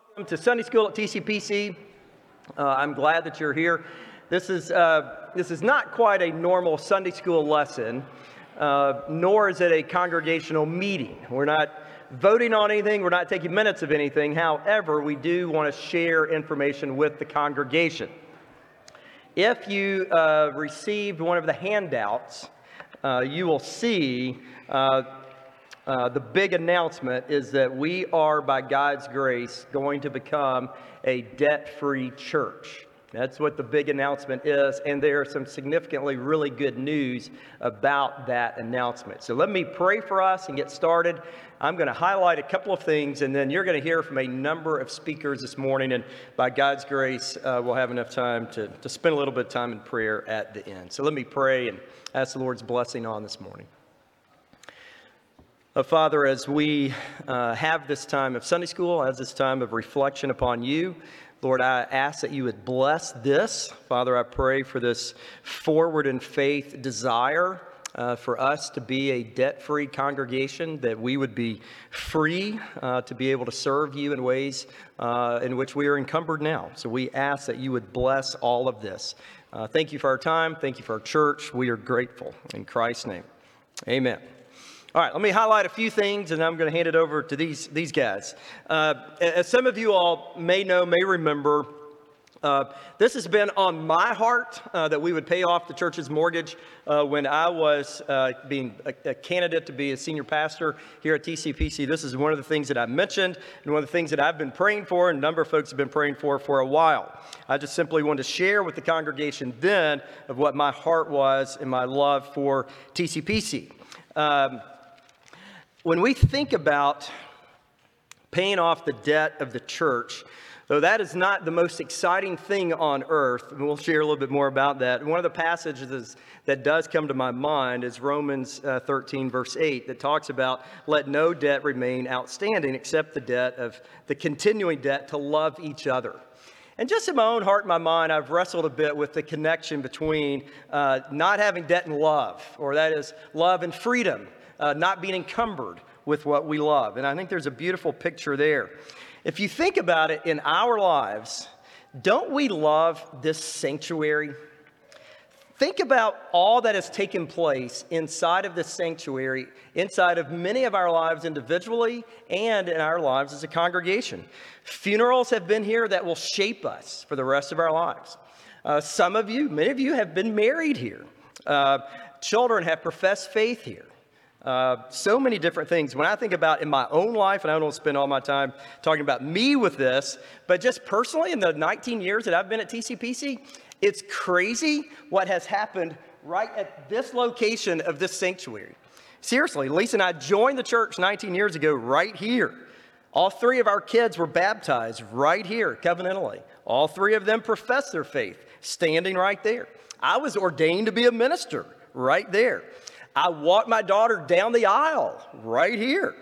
Welcome to Sunday School at TCPC. I'm glad that you're here. This is not quite a normal Sunday school lesson, nor is it a congregational meeting. We're not voting on anything. We're not taking minutes of anything. However, we do want to share information with the congregation. If you received one of the handouts, you will see the big announcement is that we are, by God's grace, going to become a debt-free church. That's what the big announcement is, and there are some significantly really good news about that announcement. So let me pray for us and get started. I'm going to highlight a couple of things, and then you're going to hear from a number of speakers this morning, and by God's grace, we'll have enough time to spend a little bit of time in prayer at the end. So let me pray and ask the Lord's blessing on this morning. Father, as we have this time of Sunday school, as this time of reflection upon you, Lord, I ask that you would bless this. Father, I pray for this forward in faith desire for us to be a debt-free congregation, that we would be free to be able to serve you in ways in which we are encumbered now. So we ask that you would bless all of this. Thank you for our time. Thank you for our church. We are grateful. In Christ's name, amen. All right, let me highlight a few things, and I'm going to hand it over to these guys. As some of you all may know, may remember, this has been on my heart that we would pay off the church's mortgage when I was being a candidate to be a senior pastor here at TCPC. This is one of the things that I mentioned and one of the things that I've been praying for, and a number of folks have been praying for a while. I just simply wanted to share with the congregation then of what my heart was and my love for TCPC. When we think about paying off the debt of the church, though that is not the most exciting thing on earth, and we'll share a little bit more about that. One of the passages that does come to my mind is Romans 13, verse 8, that talks about, let no debt remain outstanding except the continuing debt to love each other. And just in my own heart and my mind, I've wrestled a bit with the connection between not having debt and love, or that is love and freedom. Not being encumbered with what we love. And I think there's a beautiful picture there. If you think about it in our lives, don't we love this sanctuary? Think about all that has taken place inside of this sanctuary, inside of many of our lives individually and in our lives as a congregation. Funerals have been here that will shape us for the rest of our lives. Many of you have been married here. Children have professed faith here. So many different things. When I think about in my own life, and I don't want to spend all my time talking about me with this, but just personally in the 19 years that I've been at TCPC, it's crazy what has happened right at this location of this sanctuary. Seriously, Lisa and I joined the church 19 years ago right here. All three of our kids were baptized right here, covenantally. All three of them professed their faith, standing right there. I was ordained to be a minister right there. I walked my daughter down the aisle right here,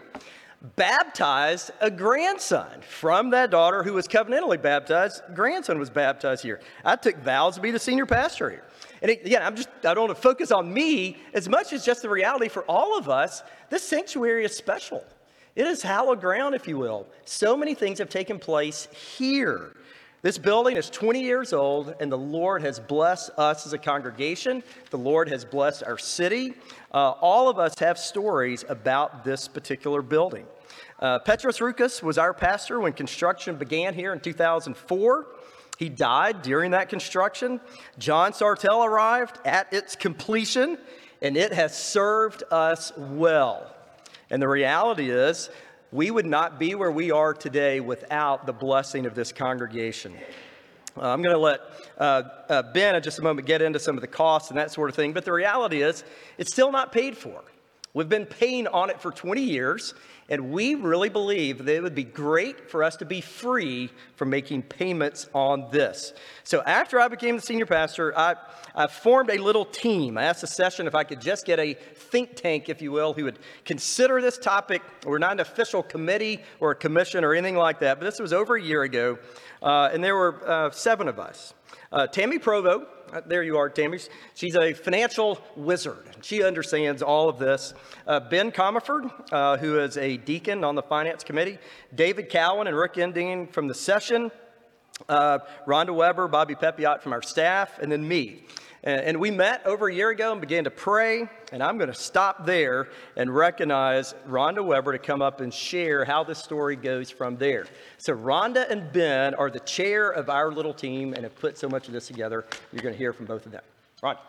baptized a grandson from that daughter who was covenantally baptized. Grandson was baptized here. I took vows to be the senior pastor here. And again, I don't want to focus on me as much as just the reality for all of us. This sanctuary is special. It is hallowed ground, if you will. So many things have taken place here. This building is 20 years old, and the Lord has blessed us as a congregation. The Lord has blessed our city. All of us have stories about this particular building. Petros Roukas was our pastor when construction began here in 2004. He died during that construction. John Sartell arrived at its completion, and it has served us well. And the reality is, we would not be where we are today without the blessing of this congregation. I'm going to let Ben in just a moment get into some of the costs and that sort of thing. But the reality is, it's still not paid for. We've been paying on it for 20 years, and we really believe that it would be great for us to be free from making payments on this. So after I became the senior pastor, I formed a little team. I asked the session if I could just get a think tank, if you will, who would consider this topic. We're not an official committee or a commission or anything like that, but this was over a year ago, and there were 7 of us. Tammy Provo, there you are, Tammy. She's a financial wizard. She understands all of this. Ben Comerford, who is a deacon on the finance committee. David Cowan and Rick Ending from the session. Rhonda Weber, Bobby Pepiot from our staff, and then me. And we met over a year ago and began to pray, and I'm going to stop there and recognize Rhonda Weber to come up and share how the story goes from there. So Rhonda and Ben are the chair of our little team and have put so much of this together. You're going to hear from both of them. Rhonda.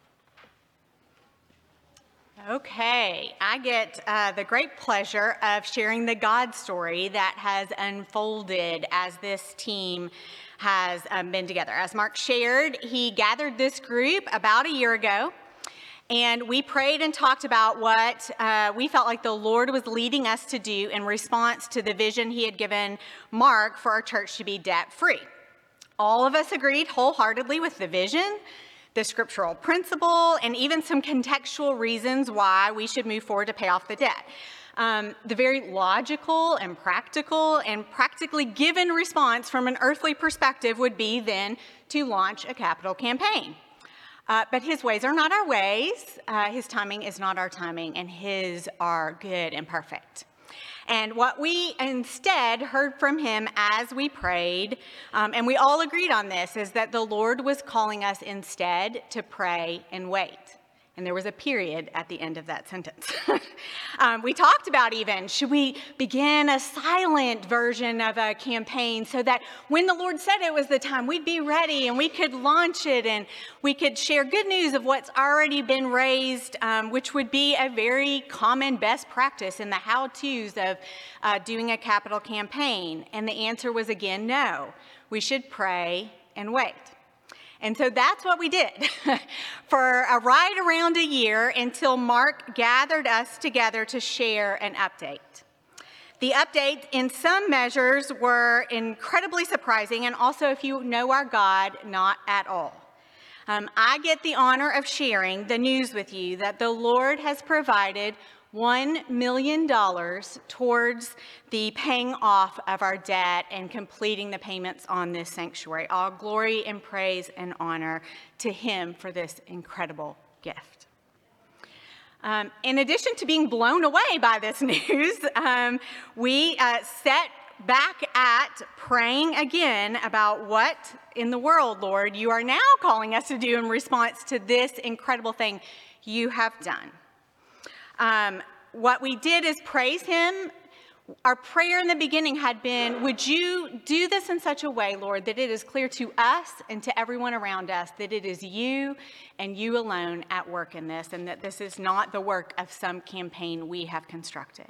Okay, I get the great pleasure of sharing the God story that has unfolded as this team has been together. As Mark shared, he gathered this group about a year ago, and we prayed and talked about what we felt like the Lord was leading us to do in response to the vision he had given Mark for our church to be debt-free. All of us agreed wholeheartedly with the vision, the scriptural principle, and even some contextual reasons why we should move forward to pay off the debt. The very logical and practically given response from an earthly perspective would be then to launch a capital campaign. But his ways are not our ways, his timing is not our timing, and his are good and perfect. And what we instead heard from him as we prayed, and we all agreed on this, is that the Lord was calling us instead to pray and wait. And there was a period at the end of that sentence. We talked about even, should we begin a silent version of a campaign so that when the Lord said it was the time, we'd be ready and we could launch it and we could share good news of what's already been raised, which would be a very common best practice in the how-tos of doing a capital campaign. And the answer was again, no. We should pray and wait. And so that's what we did for right around a year until Mark gathered us together to share an update. The updates in some measures were incredibly surprising, and also, if you know our God, not at all. I get the honor of sharing the news with you that the Lord has provided $1 million towards the paying off of our debt and completing the payments on this sanctuary. All glory and praise and honor to him for this incredible gift. In addition to being blown away by this news, we set back at praying again about what in the world, Lord, you are now calling us to do in response to this incredible thing you have done. What we did is praise him. Our prayer in the beginning had been, would you do this in such a way, Lord, that it is clear to us and to everyone around us that it is you and you alone at work in this, and that this is not the work of some campaign we have constructed.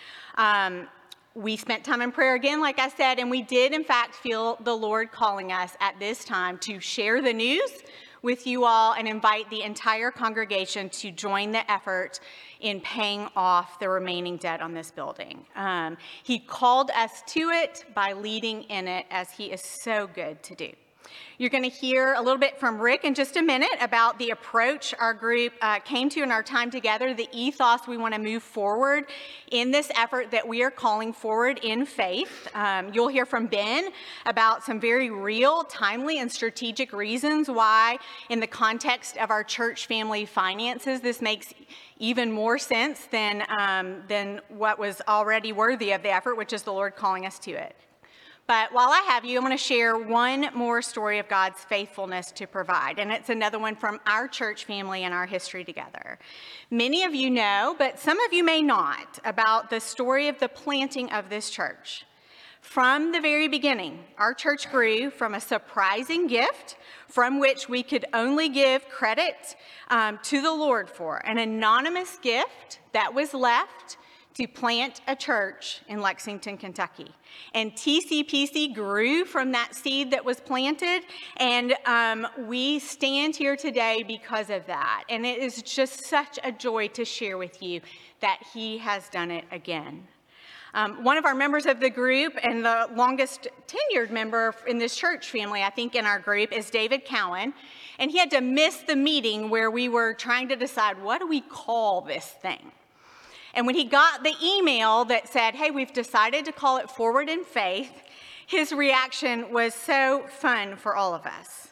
We spent time in prayer again, like I said, and we did, in fact, feel the Lord calling us at this time to share the news with you all and invite the entire congregation to join the effort in paying off the remaining debt on this building. He called us to it by leading in it, as he is so good to do. You're going to hear a little bit from Rick in just a minute about the approach our group came to in our time together, the ethos we want to move forward in this effort that we are calling forward in faith. You'll hear from Ben about some very real, timely, and strategic reasons why, in the context of our church family finances, this makes even more sense than what was already worthy of the effort, which is the Lord calling us to it. But while I have you, I'm going to share one more story of God's faithfulness to provide, and it's another one from our church family and our history together. Many of you know, but some of you may not, about the story of the planting of this church. From the very beginning, our church grew from a surprising gift from which we could only give credit to the Lord for, an anonymous gift that was left to plant a church in Lexington, Kentucky. And TCPC grew from that seed that was planted, and we stand here today because of that. And it is just such a joy to share with you that he has done it again. One of our members of the group, and the longest tenured member in this church family, I think, in our group, is David Cowan. And he had to miss the meeting where we were trying to decide, what do we call this thing? And when he got the email that said, hey, we've decided to call it Forward in Faith, his reaction was so fun for all of us.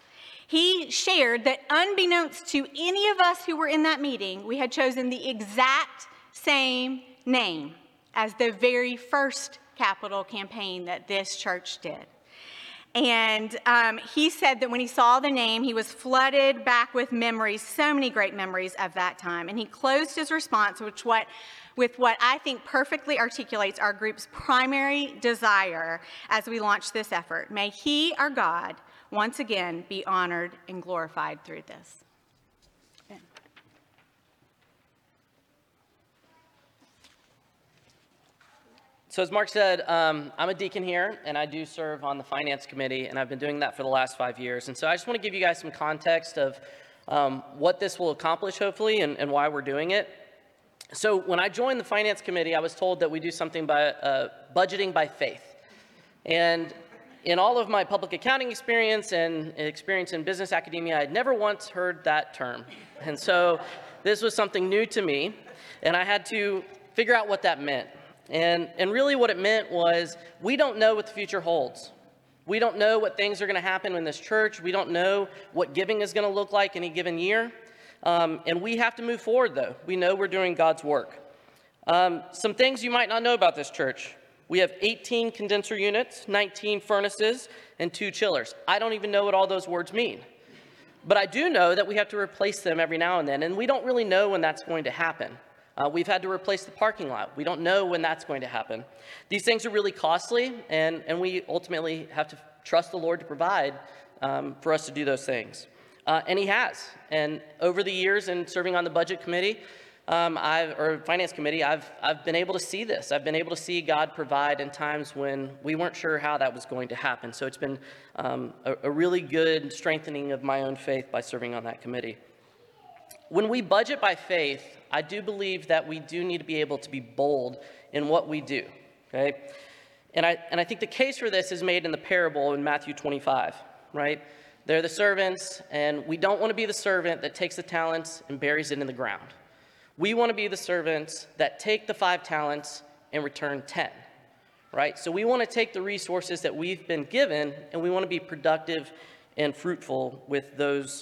He shared that unbeknownst to any of us who were in that meeting, we had chosen the exact same name as the very first capital campaign that this church did. And he said that when he saw the name, he was flooded back with memories, so many great memories of that time. And he closed his response with what I think perfectly articulates our group's primary desire as we launch this effort. May he, our God, once again be honored and glorified through this. Amen. So as Mark said, I'm a deacon here, and I do serve on the finance committee, and I've been doing that for the last 5 years. And so I just want to give you guys some context of what this will accomplish, hopefully, and why we're doing it. So when I joined the finance committee, I was told that we do something by budgeting by faith. And in all of my public accounting experience and experience in business academia, I'd never once heard that term. And so this was something new to me, and I had to figure out what that meant. And really what it meant was we don't know what the future holds. We don't know what things are going to happen in this church. We don't know what giving is going to look like any given year. And we have to move forward, though. We know we're doing God's work. Some things you might not know about this church. We have 18 condenser units, 19 furnaces, and 2 chillers. I don't even know what all those words mean. But I do know that we have to replace them every now and then, and we don't really know when that's going to happen. We've had to replace the parking lot. We don't know when that's going to happen. These things are really costly, and we ultimately have to trust the Lord to provide for us to do those things. And he has. And over the years in serving on the budget committee, finance committee, I've been able to see this. I've been able to see God provide in times when we weren't sure how that was going to happen. So it's been a really good strengthening of my own faith by serving on that committee. When we budget by faith, I do believe that we do need to be able to be bold in what we do, okay? And I think the case for this is made in the parable in Matthew 25, right? They're the servants, and we don't want to be the servant that takes the talents and buries it in the ground. We want to be the servants that take the 5 talents and return 10, right? So we want to take the resources that we've been given, and we want to be productive and fruitful with those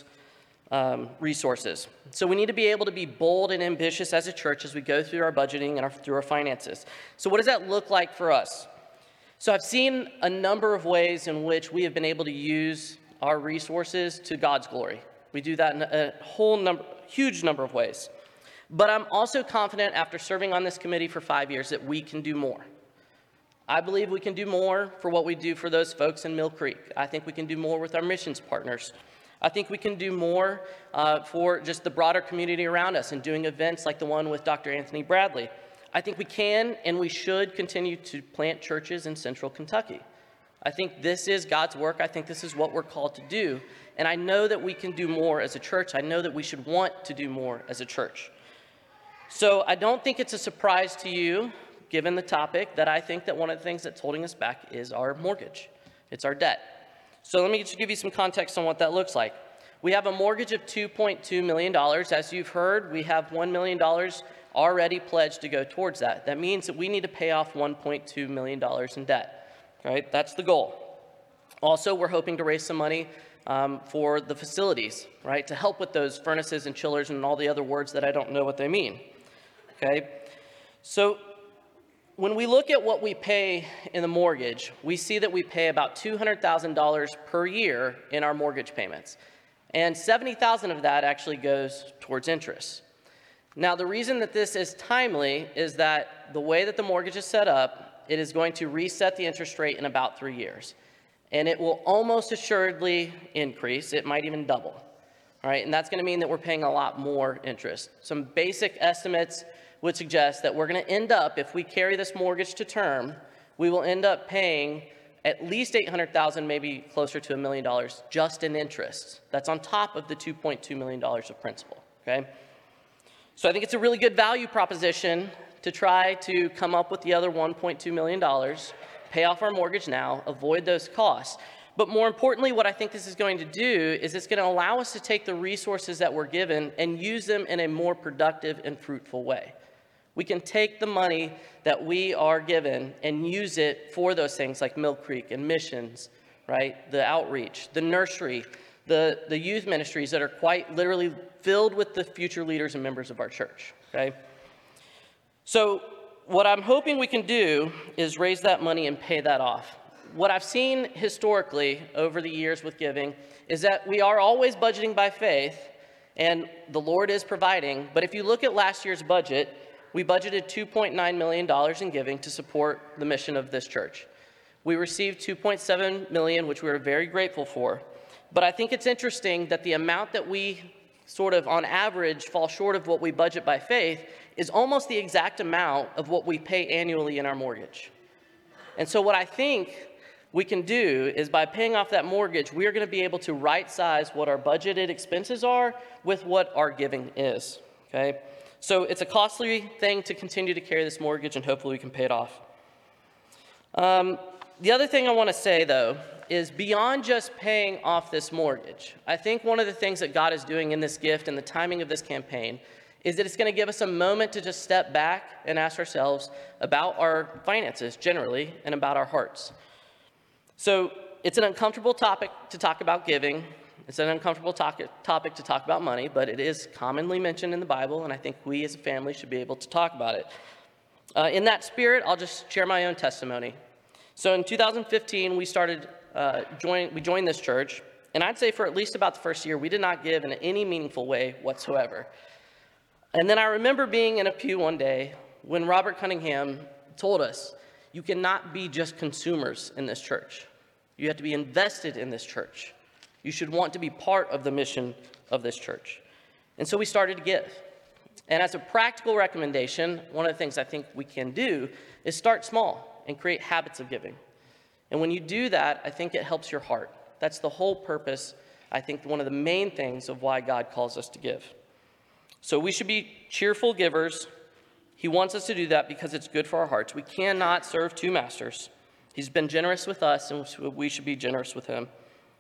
resources. So we need to be able to be bold and ambitious as a church as we go through our budgeting and through our finances. So what does that look like for us? So I've seen a number of ways in which we have been able to use our resources to God's glory. We do that in a huge number of ways. But I'm also confident after serving on this committee for 5 years that we can do more. I believe we can do more for what we do for those folks in Mill Creek. I think we can do more with our missions partners. I think we can do more for just the broader community around us and doing events like the one with Dr. Anthony Bradley. I think we can and we should continue to plant churches in central Kentucky. I think this is God's work. I think this is what we're called to do. And I know that we can do more as a church. I know that we should want to do more as a church. So I don't think it's a surprise to you, given the topic, that I think that one of the things that's holding us back is our mortgage. It's our debt. So let me just give you some context on what that looks like. We have a mortgage of $2.2 million. As you've heard, we have $1 million already pledged to go towards that. That means that we need to pay off $1.2 million in debt, right? That's the goal. Also, we're hoping to raise some money for the facilities, right? To help with those furnaces and chillers and all the other words that I don't know what they mean, okay? So when we look at what we pay in the mortgage, we see that we pay about $200,000 per year in our mortgage payments. And $70,000 of that actually goes towards interest. Now, the reason that this is timely is that the way that the mortgage is set up, it is going to reset the interest rate in about 3 years. And it will almost assuredly increase. It might even double, all right? And that's going to mean that we're paying a lot more interest. Some basic estimates would suggest that we're going to end up, if we carry this mortgage to term, we will end up paying at least $800,000, maybe closer to $1 million just in interest. That's on top of the $2.2 million of principal, okay? So I think it's a really good value proposition to try to come up with the other $1.2 million, pay off our mortgage now, avoid those costs. But more importantly, what I think this is going to do is it's going to allow us to take the resources that we're given and use them in a more productive and fruitful way. We can take the money that we are given and use it for those things like Mill Creek and missions, right? The outreach, the nursery, the youth ministries that are quite literally filled with the future leaders and members of our church, okay? So what I'm hoping we can do is raise that money and pay that off. What I've seen historically over the years with giving is that we are always budgeting by faith, and the Lord is providing. But if you look at last year's budget, we budgeted $2.9 million in giving to support the mission of this church. We received $2.7 million, which we are very grateful for. But I think it's interesting that the amount that we sort of on average fall short of what we budget by faith is almost the exact amount of what we pay annually in our mortgage. And so what I think we can do is by paying off that mortgage, we are going to be able to right size what our budgeted expenses are with what our giving is, okay? So it's a costly thing to continue to carry this mortgage, and hopefully we can pay it off. The other thing I want to say, though, is beyond just paying off this mortgage, I think one of the things that God is doing in this gift and the timing of this campaign is that it's going to give us a moment to just step back and ask ourselves about our finances generally and about our hearts. So it's an uncomfortable topic to talk about giving. It's an uncomfortable topic to talk about money, but it is commonly mentioned in the Bible, and I think we as a family should be able to talk about it. In that spirit, I'll just share my own testimony. So in 2015, we joined this church, and I'd say for at least about the first year, we did not give in any meaningful way whatsoever. And then I remember being in a pew one day when Robert Cunningham told us, you cannot be just consumers in this church. You have to be invested in this church. You should want to be part of the mission of this church. And so we started to give. And as a practical recommendation, one of the things I think we can do is start small and create habits of giving. And when you do that, I think it helps your heart. That's the whole purpose, I think one of the main things of why God calls us to give. So we should be cheerful givers. He wants us to do that because it's good for our hearts. We cannot serve two masters. He's been generous with us, and we should be generous with him.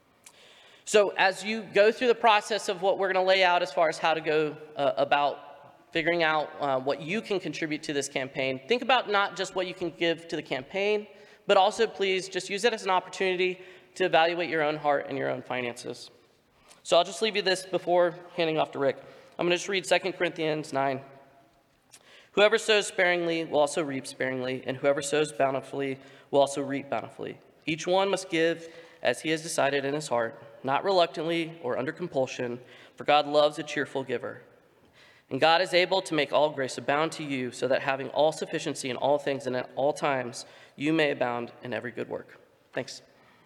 So as you go through the process of what we're going to lay out as far as how to go about figuring out what you can contribute to this campaign, think about not just what you can give to the campaign, but also please just use it as an opportunity to evaluate your own heart and your own finances. So I'll just leave you this before handing off to Rick. I'm going to just read 2 Corinthians 9. Whoever sows sparingly will also reap sparingly, and whoever sows bountifully will also reap bountifully. Each one must give as he has decided in his heart, not reluctantly or under compulsion, for God loves a cheerful giver. And God is able to make all grace abound to you, so that having all sufficiency in all things and at all times, you may abound in every good work. Thanks.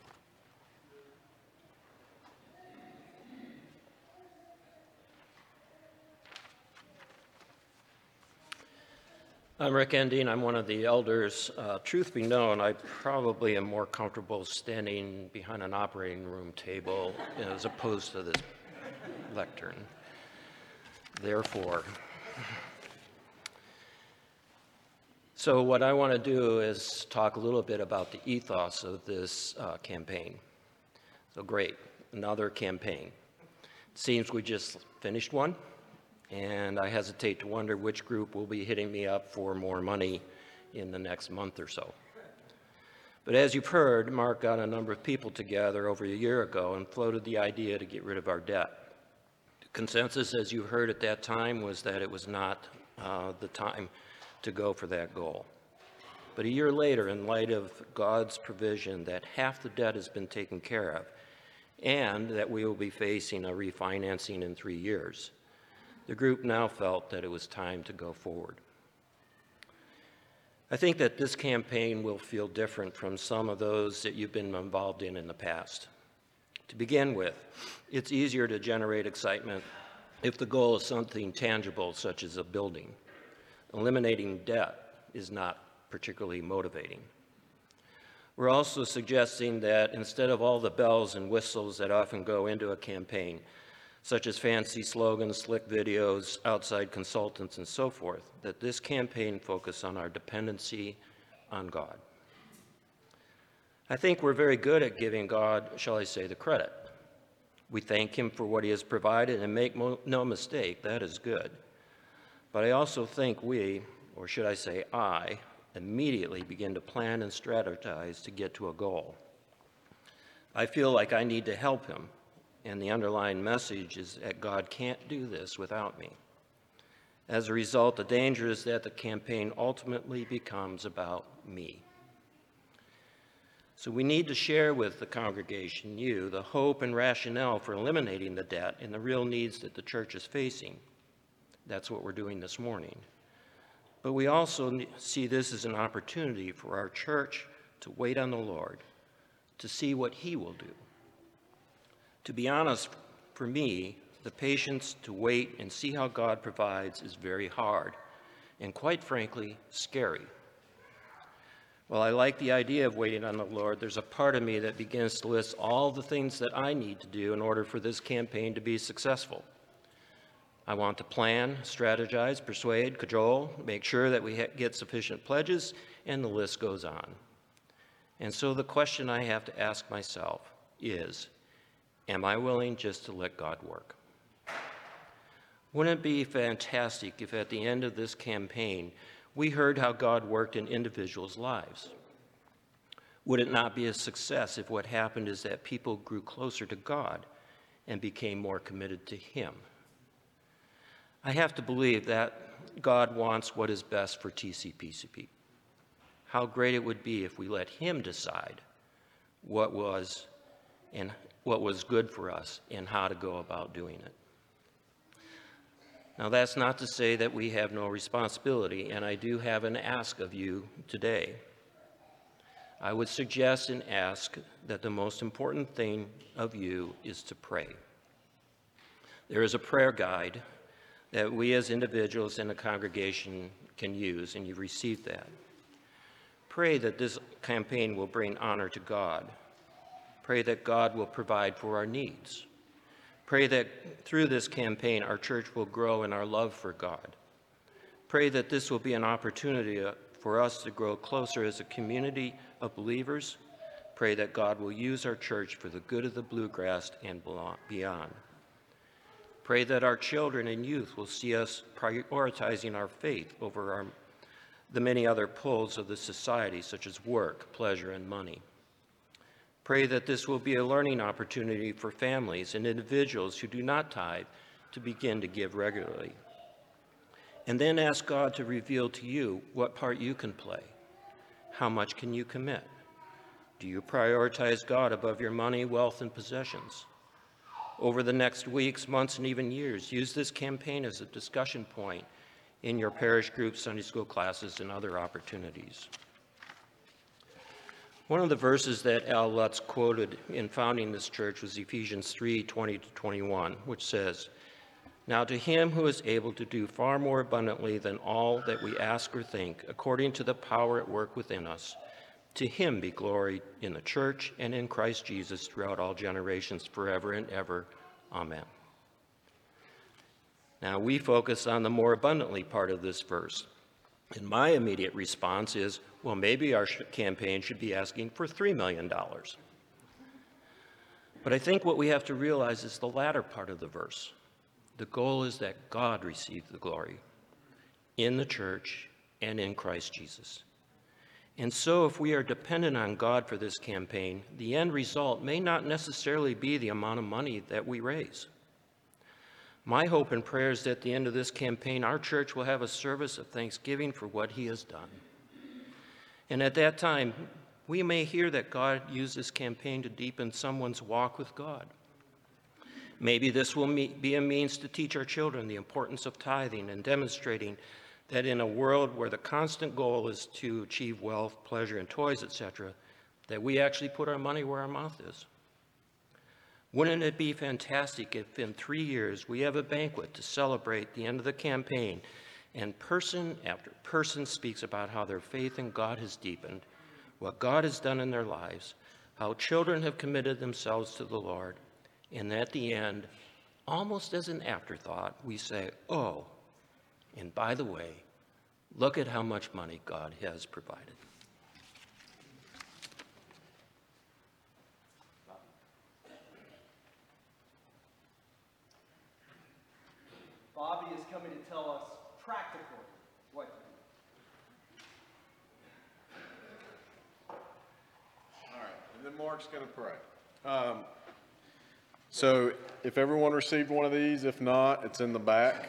I'm Rick Endine. I'm one of the elders. Truth be known, I probably am more comfortable standing behind an operating room table as opposed to this lectern. Therefore, so what I want to do is talk a little bit about the ethos of this campaign. So great, another campaign. It seems we just finished one. And I hesitate to wonder which group will be hitting me up for more money in the next month or so. But as you've heard, Mark got a number of people together over a year ago and floated the idea to get rid of our debt. The consensus, as you heard at that time, was that it was not the time to go for that goal. But a year later, in light of God's provision that half the debt has been taken care of and that we will be facing a refinancing in 3 years, the group now felt that it was time to go forward. I think that this campaign will feel different from some of those that you've been involved in the past. To begin with, it's easier to generate excitement if the goal is something tangible, such as a building. Eliminating debt is not particularly motivating. We're also suggesting that instead of all the bells and whistles that often go into a campaign, such as fancy slogans, slick videos, outside consultants, and so forth, that this campaign focus on our dependency on God. I think we're very good at giving God, shall I say, the credit. We thank him for what he has provided, and make no mistake, that is good. But I also think we, or should I say I, immediately begin to plan and strategize to get to a goal. I feel like I need to help him, and the underlying message is that God can't do this without me. As a result, the danger is that the campaign ultimately becomes about me. So we need to share with the congregation, you, the hope and rationale for eliminating the debt and the real needs that the church is facing. That's what we're doing this morning. But we also see this as an opportunity for our church to wait on the Lord, to see what He will do. To be honest, for me, the patience to wait and see how God provides is very hard and, quite frankly, scary. While I like the idea of waiting on the Lord, there's a part of me that begins to list all the things that I need to do in order for this campaign to be successful. I want to plan, strategize, persuade, cajole, make sure that we get sufficient pledges, and the list goes on. And so the question I have to ask myself is, am I willing just to let God work? Wouldn't it be fantastic if at the end of this campaign, we heard how God worked in individuals' lives? Would it not be a success if what happened is that people grew closer to God and became more committed to Him? I have to believe that God wants what is best for TCPCP. How great it would be if we let Him decide what was good for us and how to go about doing it. Now, that's not to say that we have no responsibility, and I do have an ask of you today. I would suggest and ask that the most important thing of you is to pray. There is a prayer guide that we as individuals in the congregation can use, and you've received that. Pray that this campaign will bring honor to God. Pray that God will provide for our needs. Pray that through this campaign, our church will grow in our love for God. Pray that this will be an opportunity for us to grow closer as a community of believers. Pray that God will use our church for the good of the Bluegrass and beyond. Pray that our children and youth will see us prioritizing our faith over the many other pulls of the society, such as work, pleasure, and money. Pray that this will be a learning opportunity for families and individuals who do not tithe to begin to give regularly. And then ask God to reveal to you what part you can play. How much can you commit? Do you prioritize God above your money, wealth, and possessions? Over the next weeks, months, and even years, use this campaign as a discussion point in your parish groups, Sunday school classes, and other opportunities. One of the verses that Al Lutz quoted in founding this church was Ephesians 3:20-21, which says, "Now to Him who is able to do far more abundantly than all that we ask or think, according to the power at work within us, to Him be glory in the church and in Christ Jesus throughout all generations, forever and ever. Amen." Now we focus on the more abundantly part of this verse. And my immediate response is, well, maybe our campaign should be asking for $3 million. But I think what we have to realize is the latter part of the verse. The goal is that God receive the glory in the church and in Christ Jesus. And so if we are dependent on God for this campaign, the end result may not necessarily be the amount of money that we raise. My hope and prayer is that at the end of this campaign, our church will have a service of thanksgiving for what He has done. And at that time, we may hear that God used this campaign to deepen someone's walk with God. Maybe this will be a means to teach our children the importance of tithing and demonstrating that in a world where the constant goal is to achieve wealth, pleasure, and toys, etc., that we actually put our money where our mouth is. Wouldn't it be fantastic if in 3 years we have a banquet to celebrate the end of the campaign and person after person speaks about how their faith in God has deepened, what God has done in their lives, how children have committed themselves to the Lord, and at the end, almost as an afterthought, we say, oh, and by the way, look at how much money God has provided. Bobby is coming to tell us practically what to do. All right, and then Mark's going to pray. So if everyone received one of these, if not, it's in the back.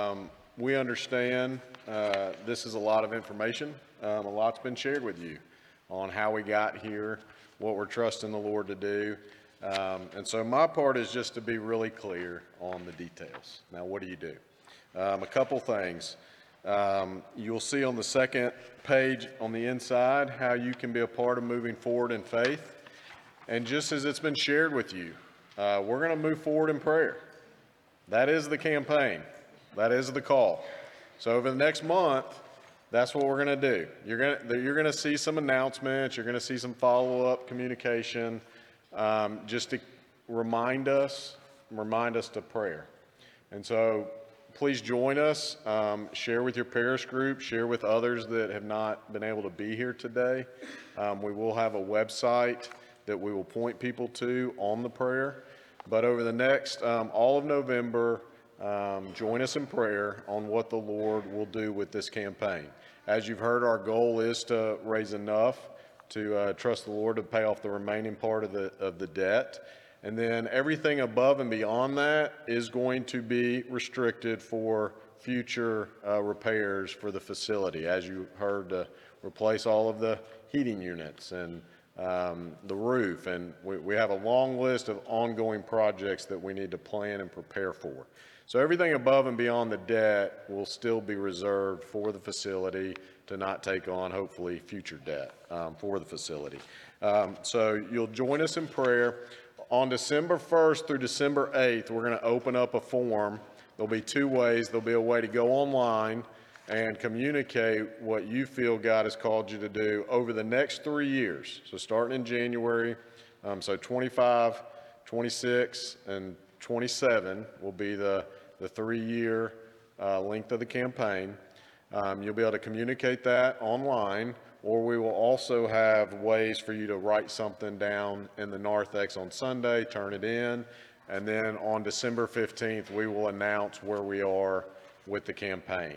We understand this is a lot of information. A lot's been shared with you on how we got here, what we're trusting the Lord to do. And so my part is just to be really clear on the details. Now, what do you do? A couple things. You'll see on the second page on the inside how you can be a part of moving forward in faith. And just as it's been shared with you, we're going to move forward in prayer. That is the campaign. That is the call. So over the next month, that's what we're going to do. You're going to see some announcements. You're going to see some follow-up communication, just to remind us to prayer. And so please join us. Share with your parish group. Share with others that have not been able to be here today. We will have a website that we will point people to on the prayer. But over the next, all of November, join us in prayer on what the Lord will do with this campaign. As you've heard, our goal is to raise enough to trust the Lord to pay off the remaining part of the debt. And then everything above and beyond that is going to be restricted for future repairs for the facility. As you heard, to replace all of the heating units and the roof. And we have a long list of ongoing projects that we need to plan and prepare for. So everything above and beyond the debt will still be reserved for the facility to not take on, hopefully, future debt for the facility. So you'll join us in prayer. On December 1st through December 8th, we're going to open up a form. There'll be two ways. There'll be a way to go online and communicate what you feel God has called you to do over the next 3 years. So starting in January, so 25, 26, and 27 will be the 3-year length of the campaign. You'll be able to communicate that online, or we will also have ways for you to write something down in the narthex on Sunday, turn it in, and then on December 15th, we will announce where we are with the campaign.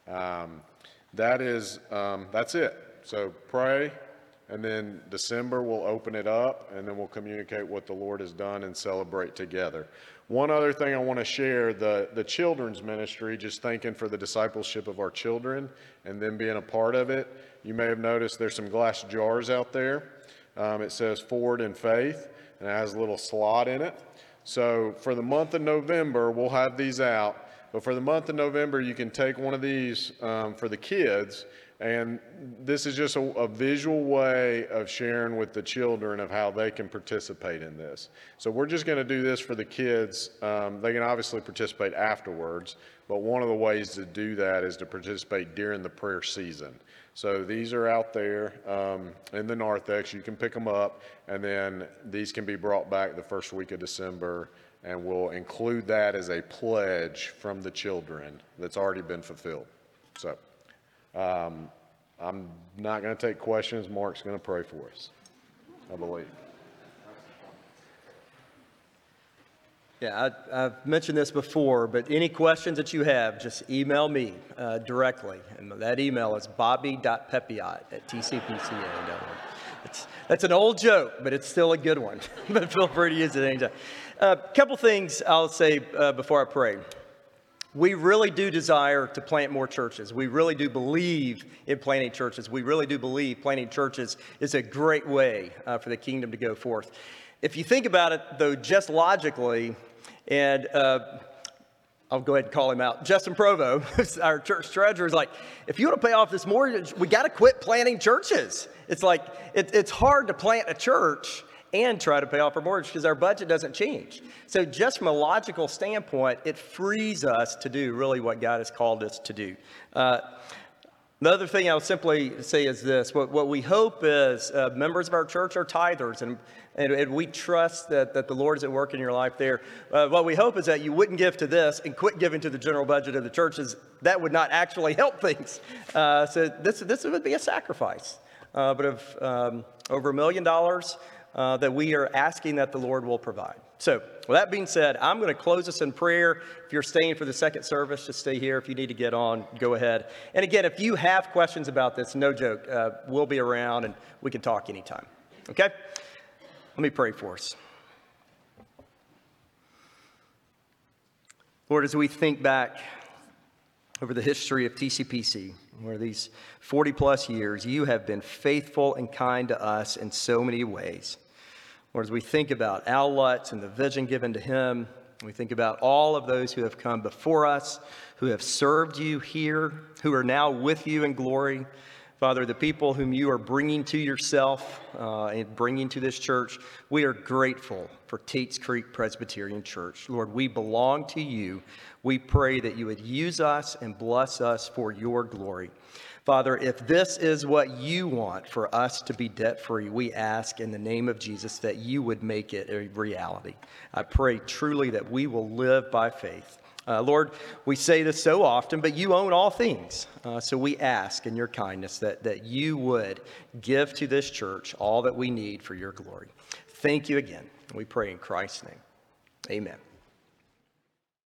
That's it. So pray, and then December we'll open it up, and then we'll communicate what the Lord has done and celebrate together. One other thing I want to share, the children's ministry, just thanking for the discipleship of our children and them being a part of it. You may have noticed there's some glass jars out there. It says Forward in Faith, and it has a little slot in it. So for the month of November, we'll have these out. But for the month of November, you can take one of these for the kids. And this is just a visual way of sharing with the children of how they can participate in this. So we're just going to do this for the kids. They can obviously participate afterwards, but one of the ways to do that is to participate during the prayer season. So these are out there in the narthex. You can pick them up, and then these can be brought back the first week of December, and we'll include that as a pledge from the children that's already been fulfilled. So I'm not going to take questions. Mark's going to pray for us, I believe. Yeah, I've mentioned this before, but any questions that you have, just email me directly. And that email is bobby.pepiot@tcpca.org. That's an old joke, but it's still a good one. But feel free to use it anytime. A couple things I'll say before I pray. We really do desire to plant more churches. We really do believe in planting churches. We really do believe planting churches is a great way for the kingdom to go forth. If you think about it, though, just logically, and I'll go ahead and call him out. Justin Provo, our church treasurer, is like, if you want to pay off this mortgage, we got to quit planting churches. It's like, it's hard to plant a church and try to pay off our mortgage because our budget doesn't change. So just from a logical standpoint, it frees us to do really what God has called us to do. The other thing I would simply say is this. What we hope is members of our church are tithers, and we trust that the Lord is at work in your life there. What we hope is that you wouldn't give to this and quit giving to the general budget of the churches. That would not actually help things. So this would be a sacrifice. But of over $1 million that we are asking that the Lord will provide. So with that being said, I'm going to close us in prayer. If you're staying for the second service, just stay here. If you need to get on, go ahead. And again, if you have questions about this, no joke, we'll be around and we can talk anytime. Okay? Let me pray for us. Lord, as we think back over the history of TCPC, where these 40 plus years, you have been faithful and kind to us in so many ways. Lord, as we think about Al Lutz and the vision given to him, we think about all of those who have come before us, who have served you here, who are now with you in glory. Father, the people whom you are bringing to yourself and bringing to this church, we are grateful for Tates Creek Presbyterian Church. Lord, we belong to you. We pray that you would use us and bless us for your glory. Father, if this is what you want for us to be debt-free, we ask in the name of Jesus that you would make it a reality. I pray truly that we will live by faith. Lord, we say this so often, but you own all things. So we ask in your kindness that you would give to this church all that we need for your glory. Thank you again. We pray in Christ's name. Amen.